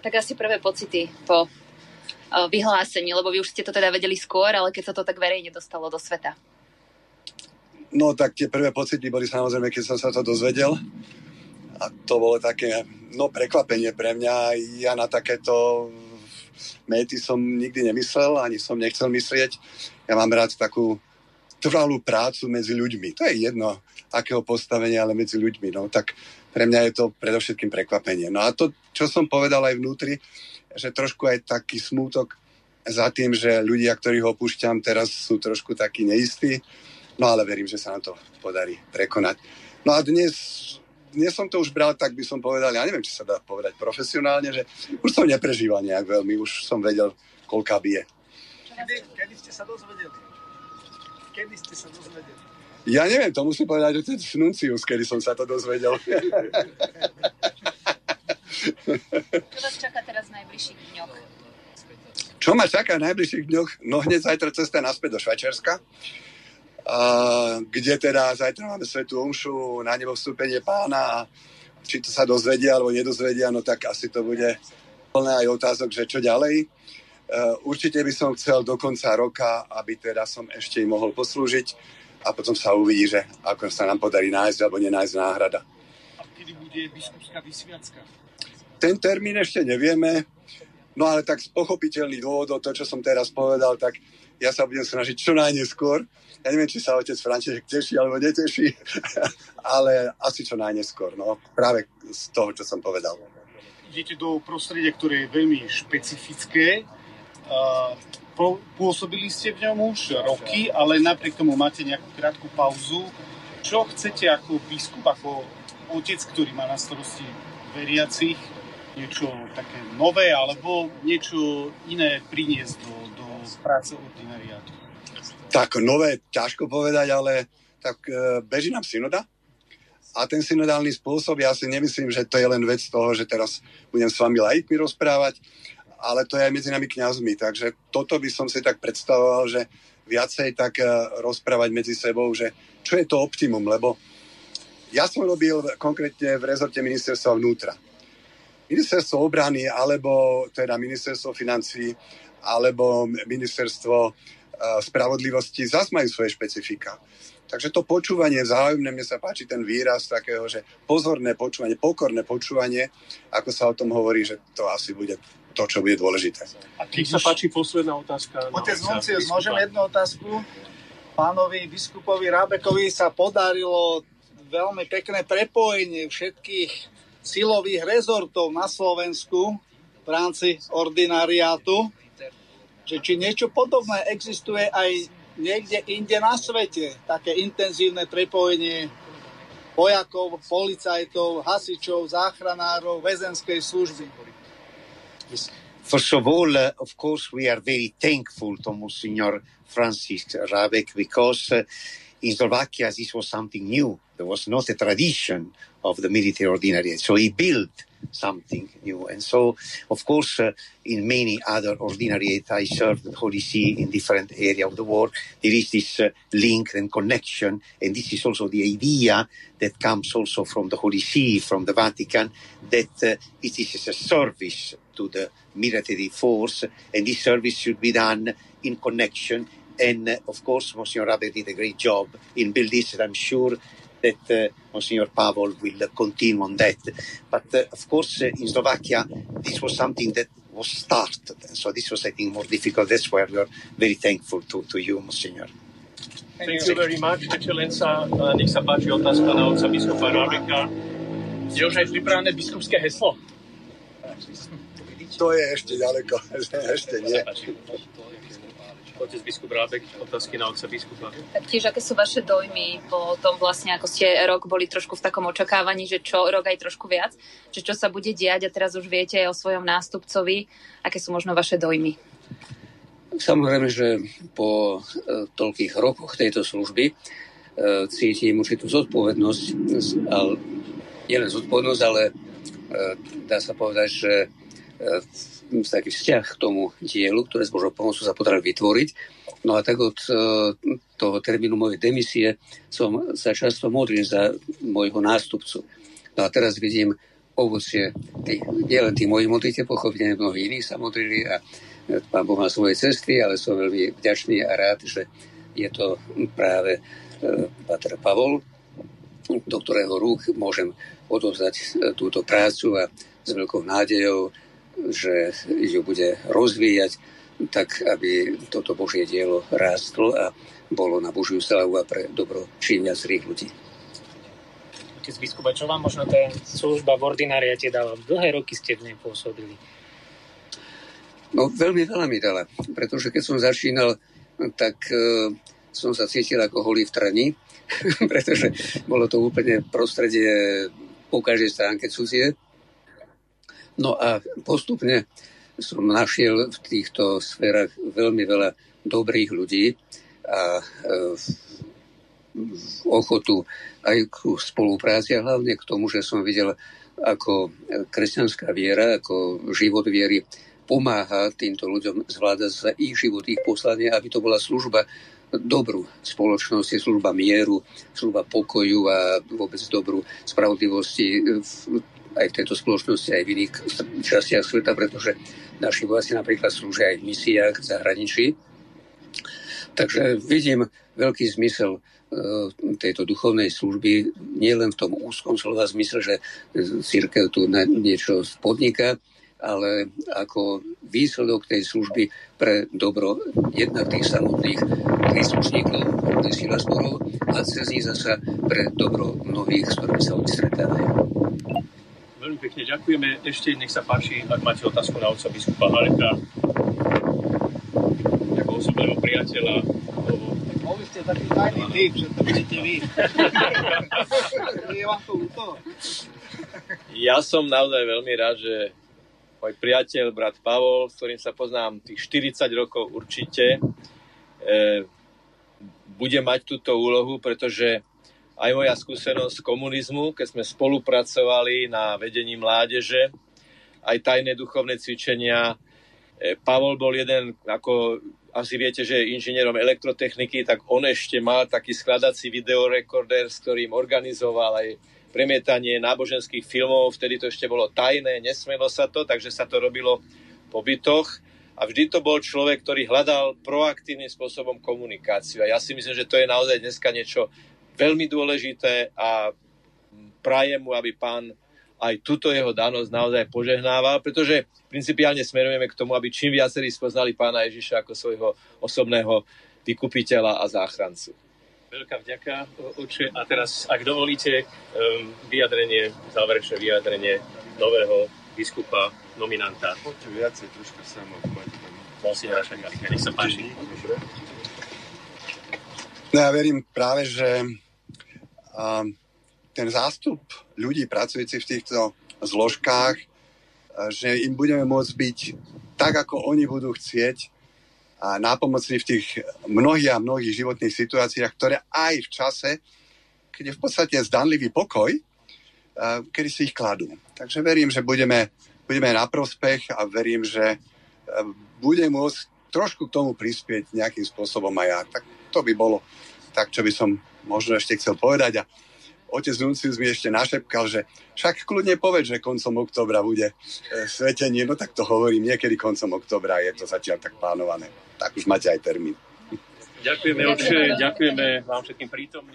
Tak asi prvé pocity po vyhlásení, lebo vy už ste to teda vedeli skôr, ale keď sa to tak verejne dostalo do sveta. No tak tie prvé pocity boli samozrejme, keď som sa to dozvedel. A to bolo také, prekvapenie pre mňa. Ja na takéto méty som nikdy nemyslel, ani som nechcel myslieť. Ja mám rád takú trvalú prácu medzi ľuďmi. To je jedno, akého postavenia, ale medzi ľuďmi. No tak pre mňa je to predovšetkým prekvapenie. No a to, čo som povedal aj vnútri, že trošku aj taký smútok za tým, že ľudia, ktorých opúšťam, teraz sú trošku takí neistí. No ale verím, že sa nám to podarí prekonať. No a dnes som to už bral, tak by som povedal, ja neviem, či sa dá povedať profesionálne, že už som neprežíval nejak veľmi, už som vedel, koľká bije. Kedy ste sa dozvedeli? Ja neviem, to musím povedať otec Nuncius, kedy som sa to dozvedel. Čo vás čaká teraz v najbližších dňoch? Čo ma čaká v najbližších dňoch? No hneď zajtra cesta naspäť do Švajčiarska, kde teda zajtra máme svätú omšu, na nebo vstúpenie Pána. Či to sa dozvedia alebo nedozvedia, no tak asi to bude plné aj otázok, že čo ďalej. Určite by som chcel do konca roka, aby teda som ešte im mohol poslúžiť a potom sa uvidí, že ako sa nám podarí nájsť alebo nenájsť náhrada. A kedy bude biskupská vysviacka? Ten termín ešte nevieme, no ale tak z pochopiteľných dôvodov, to, čo som teraz povedal, tak ja sa budem snažiť čo najneskôr. Ja neviem, či sa otec František teší alebo neteší, ale asi čo najneskôr, no práve z toho, čo som povedal. Idete do prostredia, ktoré je veľmi špecifické. Pôsobili ste v ňom už roky, ale napriek tomu máte nejakú krátku pauzu. Čo chcete ako biskup, ako otec, ktorý má na starosti veriacich, niečo také nové alebo niečo iné priniesť do práce ordinariátu? Tak nové, ťažko povedať, ale tak beží nám synoda. A ten synodálny spôsob, ja si nemyslím, že to je len vec toho, že teraz budem s vami laikmi rozprávať, ale to je aj medzi nami kňazmi. Takže toto by som si tak predstavoval, že viacej tak rozprávať medzi sebou, že čo je to optimum, lebo ja som robil konkrétne v rezorte ministerstva vnútra. Ministerstvo obrany, alebo teda ministerstvo financií, alebo ministerstvo spravodlivosti zase majú svoje špecifika. Takže to počúvanie vzájomné, mne sa páči ten výraz takého, že pozorné počúvanie, pokorné počúvanie, ako sa o tom hovorí, že to asi bude to, čo bude dôležité. A keď sa páči posledná otázka. Otec Nuncius, môžem jednu otázku? Pánovi biskupovi Rábekovi sa podarilo veľmi pekné prepojenie všetkých silových rezortov na Slovensku v rámci ordinariátu, že či niečo podobné existuje aj niekde inde na svete, také intenzívne prepojenie vojakov, policajtov, hasičov, záchranárov, väzenskej služby. Yes. First of all, of course, we are very thankful to Monsignor Francis Rabek because in Slovakia this was something new. There was not a tradition of the military ordinariate. So he built something new. And so, of course, in many other ordinariates, I served the Holy See in different areas of the world. There is this link and connection. And this is also the idea that comes also from the Holy See, from the Vatican, that it is a service to the military force. And this service should be done in connection. And, of course, Monsignor Rabek did a great job in building this. And I'm sure that Monsignor Pavel will continue on that. But, of course, in Slovakia, this was something that was started. So this was, I think, more difficult. That's why we are very thankful to you, Monsignor. Thank you very much, Excelenca. Nech sa páči otázka na otca biskupa Rábeka. Je už aj pripravené biskupské heslo? To je ešte ďaleko. Ešte nie. Otec biskup Rábek, otázky na otca biskupa. Taktiež, aké sú vaše dojmy po tom vlastne, ako ste rok boli trošku v takom očakávaní, že čo rok aj trošku viac, že čo sa bude diať a teraz už viete aj o svojom nástupcovi, aké sú možno vaše dojmy? Samozrejme, že po toľkých rokoch tejto služby cítim určitú zodpovednosť, ale nielen zodpovednosť, ale dá sa povedať, že taký vzťah k tomu dielu, ktoré s Božou pomocou sa podarilo vytvoriť. No a tak od toho termínu mojej demisie som sa často modlil za môjho nástupcu. No a teraz vidím ovocie nielen tých mojich modlitev, pochopiteľne mnohí iní sa modlili a Pán Boh má svoje cesty, ale som veľmi vďačný a rád, že je to práve páter Pavol, do ktorého rúk môžem odovzdať túto prácu a s veľkou nádejou, že ju bude rozvíjať tak, aby toto Božie dielo rástlo a bolo na Božiu slávu a pre dobro čím viacerých ľudí. Otec biskup, čo vám možno tá služba v ordinariate dala? Dlhé roky ste v nej pôsobili. No veľmi veľa mi dala, pretože keď som začínal, tak som sa cítil ako holý v trani, pretože bolo to úplne prostredie po každej stránke cudzie. No a postupne som našiel v týchto sférach veľmi veľa dobrých ľudí a ochotu aj k spolupráci a hlavne k tomu, že som videl, ako kresťanská viera, ako život viery pomáha týmto ľuďom zvládať za ich život, ich poslanie, aby to bola služba dobru spoločnosti, služba mieru, služba pokoju a vôbec dobru spravodlivosti aj v tejto spoločnosti, aj v iných častiach sveta, pretože naši vojaci napríklad slúžia aj v misiách v zahraničí. Takže vidím veľký zmysel tejto duchovnej služby, nielen v tom úzkom slova zmysle, že cirkev tu niečo podniká, ale ako výsledok tej služby pre dobro jednak tých samotných príslušníkov síla zborov a cez nich zasa pre dobro mnohých, s ktorými sa oni stretávajú. Veľmi pekne ďakujeme. Ešte nech sa páči, ak máte otázku na otca biskupa Haleka, ako osobného priateľa. Mohli ste taký tajný typ, že to budete vy. Je vám to ľúto? Ja som naozaj veľmi rád, že môj priateľ, brat Pavol, s ktorým sa poznám tých 40 rokov určite, bude mať túto úlohu, pretože aj moja skúsenosť z komunizmu, keď sme spolupracovali na vedení mládeže, aj tajné duchovné cvičenia. Pavol bol jeden, ako asi viete, že je inžinierom elektrotechniky, tak on ešte mal taký skladací videorekorder, s ktorým organizoval aj premietanie náboženských filmov, vtedy to ešte bolo tajné, nesmelo sa to, takže sa to robilo po bytoch. A vždy to bol človek, ktorý hľadal proaktívnym spôsobom komunikáciu. A ja si myslím, že to je naozaj dneska niečo veľmi dôležité a prajem mu, aby Pán aj túto jeho danosť naozaj požehnával, pretože principiálne smerujeme k tomu, aby čím viacerí spoznali Pána Ježiša ako svojho osobného vykupiteľa a záchrancu. Veľká vďaka, oče. A teraz, ak dovolíte, záverečné vyjadrenie nového biskupa, nominanta. Poďte viacej, troška samo. Monsignora Šagalika, nech sa páči. No ja verím práve, že ten zástup ľudí pracujúcich v týchto zložkách, že im budeme môcť byť tak, ako oni budú chcieť, a nápomocní v tých mnohých a mnohých životných situáciách, ktoré aj v čase, keď je v podstate zdanlivý pokoj, kedy si ich kladú. Takže verím, že budeme na prospech a verím, že budem môcť trošku k tomu prispieť nejakým spôsobom aj ja. Tak to by bolo tak, čo by som možno ešte chcel povedať. A otec Nuncius mi ešte našepkal, že však kľudne povedz, že koncom októbra bude svetenie. No tak to hovorím, niekedy koncom októbra je to zatiaľ tak plánované. Tak už máte aj termín. Ďakujeme, ďakujeme vám všetkým prítomným.